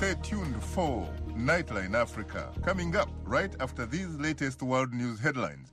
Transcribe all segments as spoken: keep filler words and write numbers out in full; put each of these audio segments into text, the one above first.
Stay tuned for Nightline Africa, coming up right after these latest world news headlines.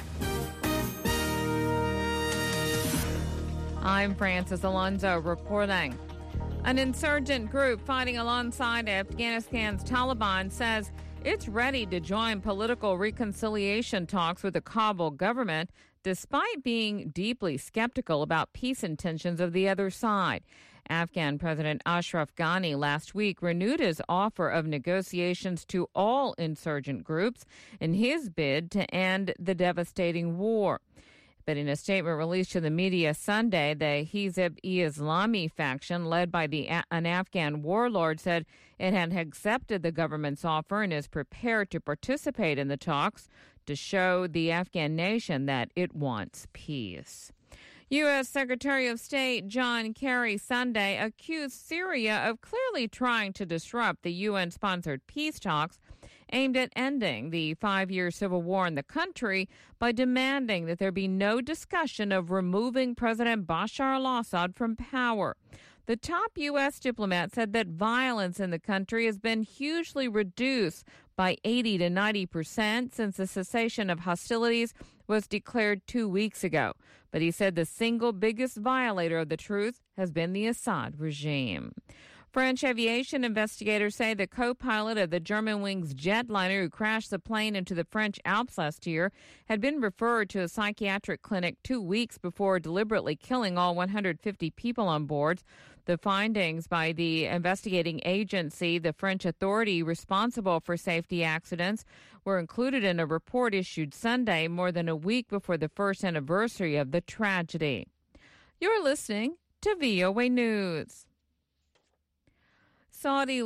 I'm Francis Alonso reporting. An insurgent group fighting alongside Afghanistan's Taliban says it's ready to join political reconciliation talks with the Kabul government, despite being deeply skeptical about peace intentions of the other side. Afghan President Ashraf Ghani last week renewed his offer of negotiations to all insurgent groups in his bid to end the devastating war. But in a statement released to the media Sunday, the Hizb-e-Islami faction, led by the, an Afghan warlord, said it had accepted the government's offer and is prepared to participate in the talks to show the Afghan nation that it wants peace. U S. Secretary of State John Kerry Sunday accused Syria of clearly trying to disrupt the U N-sponsored peace talks aimed at ending the five-year civil war in the country by demanding that there be no discussion of removing President Bashar al-Assad from power. The top U S diplomat said that violence in the country has been hugely reduced by eighty to ninety percent since the cessation of hostilities was declared two weeks ago. But he said the single biggest violator of the truth has been the Assad regime. French aviation investigators say the co-pilot of the Germanwings jetliner who crashed the plane into the French Alps last year had been referred to a psychiatric clinic two weeks before deliberately killing all one hundred fifty people on board. The findings by the investigating agency, the French authority responsible for safety accidents, were included in a report issued Sunday, more than a week before the first anniversary of the tragedy. You're listening to V O A News. Saudi